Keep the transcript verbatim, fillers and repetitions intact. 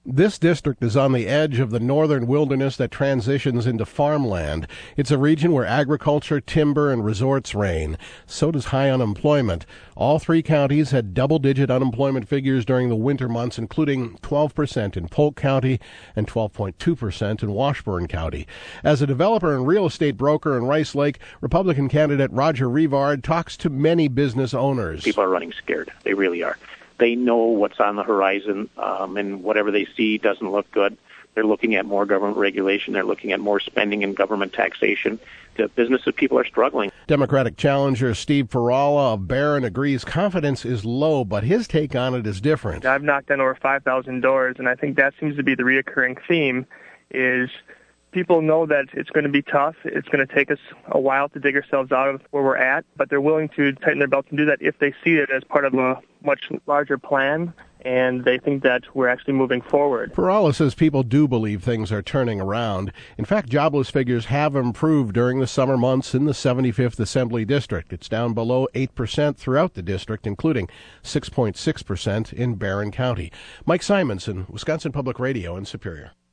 This district is on the edge of the northern wilderness that transitions into farmland. It's a region where agriculture, timber, and resorts reign. So does high unemployment. All three counties had double-digit unemployment figures during the winter months, including twelve percent in Polk County and twelve point two percent in Washburn County. As a developer and real estate broker in Rice Lake, Republican candidate Roger Rivard talks to many business owners. People are running scared. They really are. They know what's on the horizon, um, and whatever they see doesn't look good. They're looking at more government regulation. They're looking at more spending and government taxation. The businesses people are struggling. Democratic challenger Steve Perala of Barron agrees confidence is low, but his take on it is different. I've knocked on over five thousand doors, and I think that seems to be the reoccurring theme, is people know that it's going to be tough. It's going to take us a while to dig ourselves out of where we're at, but they're willing to tighten their belts and do that if they see it as part of a much larger plan, and they think that we're actually moving forward. Perala says people do believe things are turning around. In fact, jobless figures have improved during the summer months in the seventy-fifth Assembly District. It's down below eight percent throughout the district, including six point six percent in Barron County. Mike Simonson, Wisconsin Public Radio in Superior.